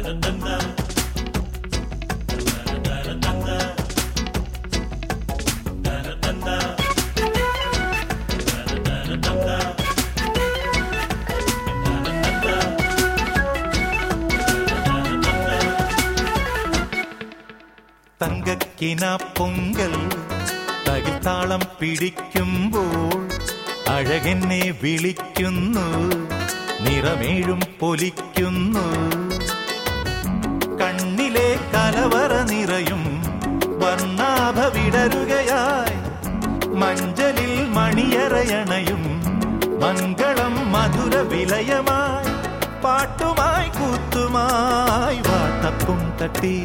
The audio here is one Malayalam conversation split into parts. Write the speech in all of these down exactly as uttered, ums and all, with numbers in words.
തങ്കക്കിന പൊങ്കൽ തകിൽത്താളം പിടിക്കുമ്പോൾ അഴകെന്നെ വിളിക്കുന്നു, നിറമേഴും പൊലിക്കുന്നു. കണ്ണിലെ കലവറ നിറയും വർണ്ണാഭ വിടരുകയായി, മഞ്ചലിൽ മണിയറയണയും മംഗളം മധുര വിലയമായി. പാട്ടുമായി കൂത്തുമായി വാട്ടപ്പും തട്ടി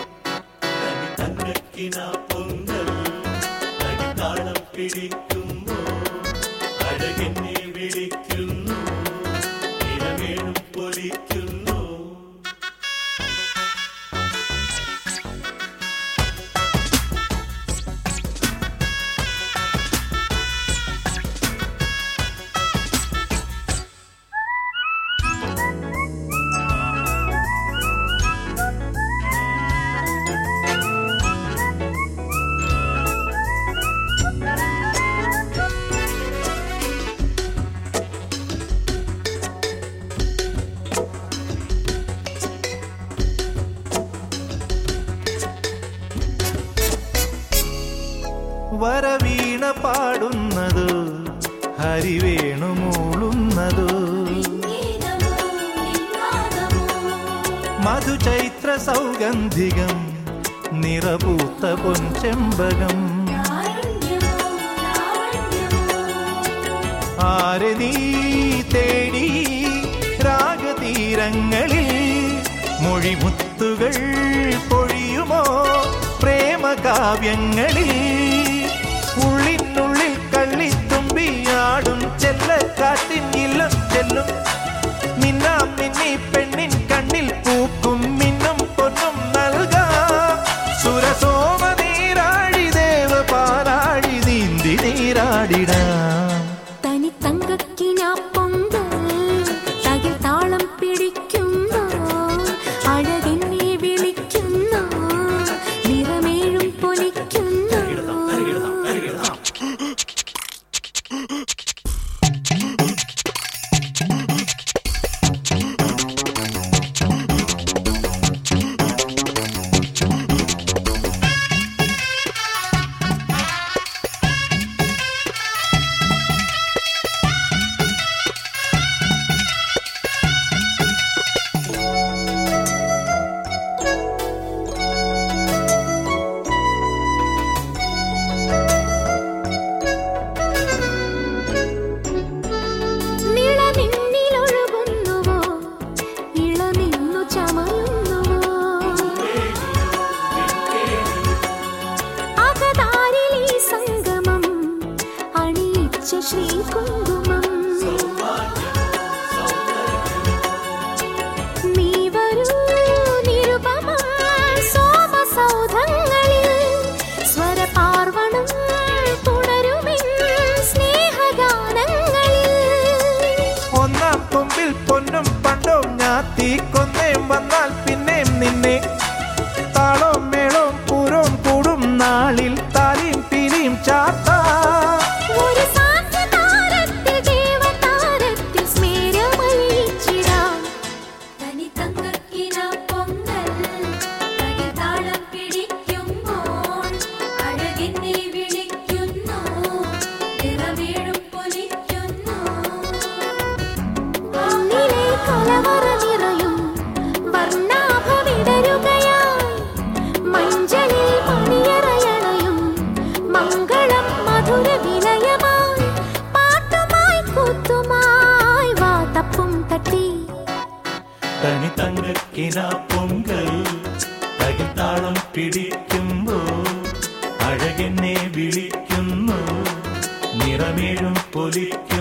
പൊങ്കൽ തകിൽത്താളം പിടിക്കുന്നു, അഴകെന്നെ വിളിക്കുന്നു, നിറമേഴും പൊലിക്കുന്നു. വരവീണ പാടുന്നതോ ഹരിവേണു മൂളുന്നതോ, മധുചൈത്ര സൗഗന്ധികം നിറപൂത്ത പൊൻചെമ്പകം. ആരെ നീ തേടി രാഗതീരങ്ങളിൽ മൊഴിമുത്തുകൾ പൊഴിയുമോ പ്രേമകാവ്യങ്ങളിൽ. ഉള്ളിനുള്ളിൽ കള്ളിത്തുമ്പിയാടും ചെല്ലക്കാറ്റിൻ ഇല്ലം ചെല്ലും, മിന്നാം മിന്നി പെണ്ണിൻ കണ്ണിൽ പൂക്കും മിന്നും പൊന്നും നൽകാം. സുരസോമ നീരാടി ദേവ പാലാടി നീന്തി നീരാടിടാം. തനി തങ്കക്കിന പൊങ്കൽ തകിൽത്താളം പിടിക്കുന്നു, അഴകെന്നെ വിളിക്കുന്നു, നിറമേഴും പൊലിക്കുന്നു. ശ്രീകുങ്കുമം നീ വരൂ നിരുപമ സോമസൗധങ്ങളിൽ, സ്വരപാർവണം തുടരുമിൻ സ്നേഹഗാനങ്ങളിൽ. ഒന്നാം കൊമ്പിൽ പൊന്നും പണ്ടോം ഞാത്തി കൊന്നേം വന്നാൽ പിന്നേം നിന്നെ, താളോം മേളോം പൂരോം കൂടും നാളിൽ താലിയും പീലിയും ചാത്താ. തനി തങ്കക്കിന പൊങ്കൽ തകിൽത്താളം പിടിക്കുമ്പോൾ അഴകെന്നെ വിളിക്കുന്നു, നിറമേഴും പൊലിക്കുന്നു.